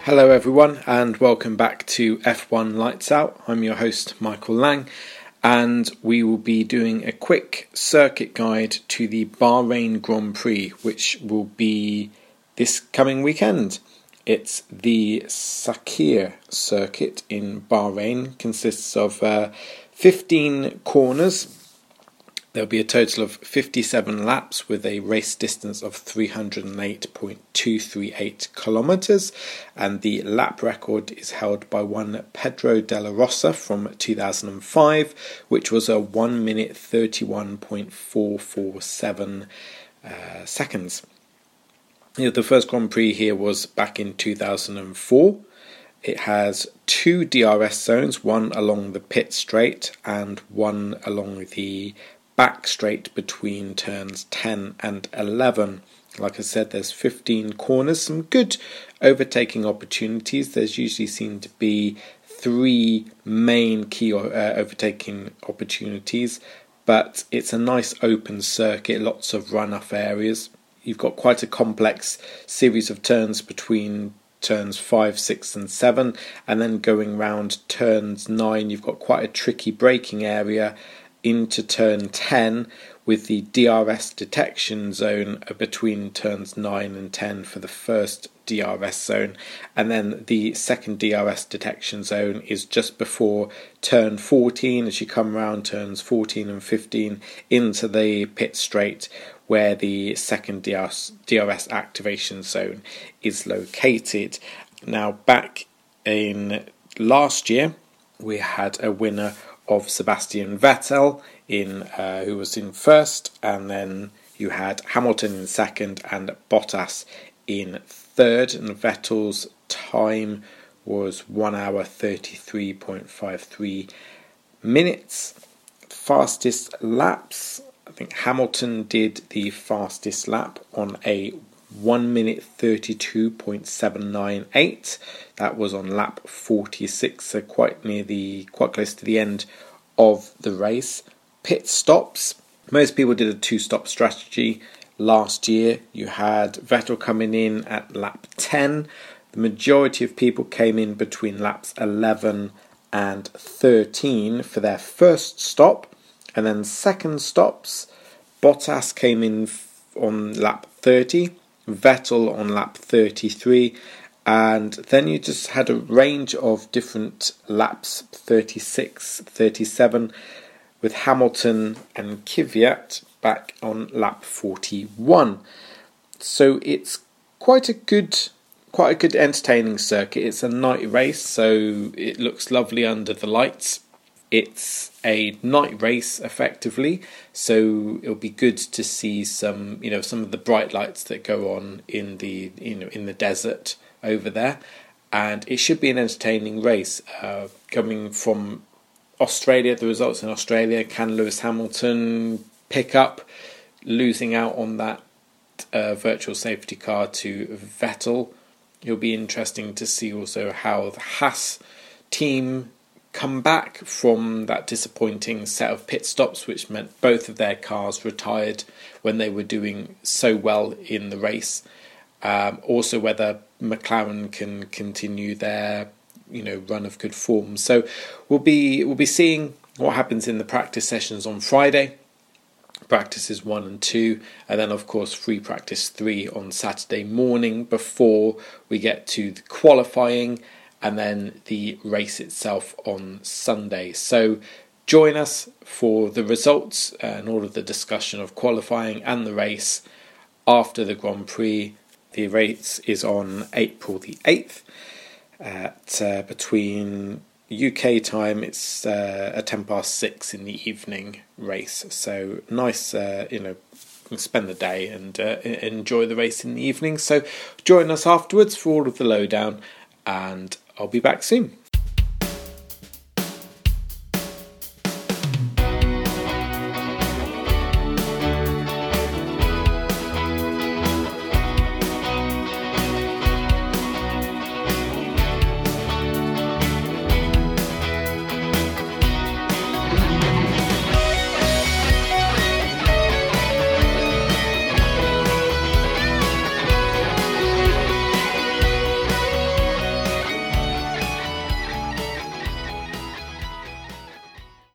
Hello everyone and welcome back to F1 Lights Out. I'm your host Michael Lang and we will be doing a quick circuit guide to the Bahrain Grand Prix, which will be this coming weekend. It's the Sakhir circuit in Bahrain. Consists of 15 corners. There'll be a total of 57 laps with a race distance of 308.238 kilometres, and the lap record is held by one Pedro Della Rosa from 2005, which was a 1 minute 31.447 seconds. The first Grand Prix here was back in 2004. It has two DRS zones, one along the pit straight and one along the back straight between turns 10 and 11. Like I said, there's 15 corners, some good overtaking opportunities. There's usually seem to be three main key overtaking opportunities, but it's a nice open circuit, lots of run-off areas. You've got quite a complex series of turns between turns 5, 6 and 7, and then going round turns 9 you've got quite a tricky braking area into turn 10 with the DRS detection zone between turns 9 and 10 for the first DRS zone, and then the second DRS detection zone is just before turn 14 as you come around turns 14 and 15 into the pit straight where the second DRS activation zone is located. Now, back in last year we had a winner of Sebastian Vettel who was in first, and then you had Hamilton in second and Bottas in third, and Vettel's time was 1 hour 33.53 minutes. Fastest laps, I think Hamilton did the fastest lap on a 1 minute 32.798. That was on lap 46, so quite close to the end of the race. Pit stops. Most people did a two-stop strategy. Last year you had Vettel coming in at lap 10. The majority of people came in between laps 11 and 13 for their first stop, and then second stops. Bottas came in on lap 30, Vettel on lap 33, and then you just had a range of different laps, 36, 37, with Hamilton and Kvyat back on lap 41. So it's quite a good entertaining circuit. It's a night race, so it looks lovely under the lights. It's a night race effectively, so it'll be good to see some of the bright lights that go on in the desert over there, and it should be an entertaining race. Coming from Australia, the results in Australia, can Lewis Hamilton pick up, losing out on that virtual safety car to Vettel? It'll be interesting to see also how the Haas team come back from that disappointing set of pit stops, which meant both of their cars retired when they were doing so well in the race. Also whether McLaren can continue their run of good form. So we'll be seeing what happens in the practice sessions on Friday, practices 1 and 2, and then of course free practice 3 on Saturday morning before we get to the qualifying and then the race itself on Sunday. So join us for the results and all of the discussion of qualifying and the race after the Grand Prix. The race is on April the 8th at between UK time. It's a 6:10 in the evening race. So nice, spend the day and enjoy the race in the evening. So join us afterwards for all of the lowdown, and I'll be back soon.